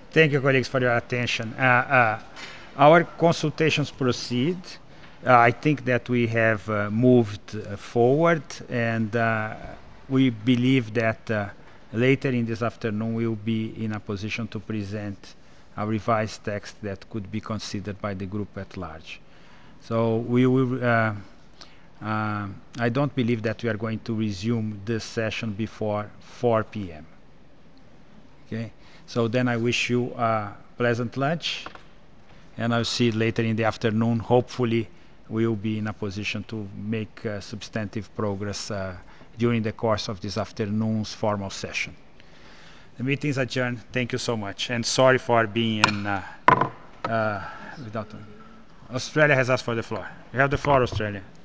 Thank you, colleagues, for your attention. Our consultations proceed. I think that we have moved forward, and we believe that later in this afternoon we'll be in a position to present a revised text that could be considered by the group at large. So we will. I don't believe that we are going to resume this session before 4 p.m. Okay, so then I wish you a pleasant lunch, and I'll see you later in the afternoon. Hopefully, we will be in a position to make substantive progress during the course of this afternoon's formal session. The meeting is adjourned. Thank you so much, and sorry for being in without. Australia has asked for the floor. You have the floor, Australia.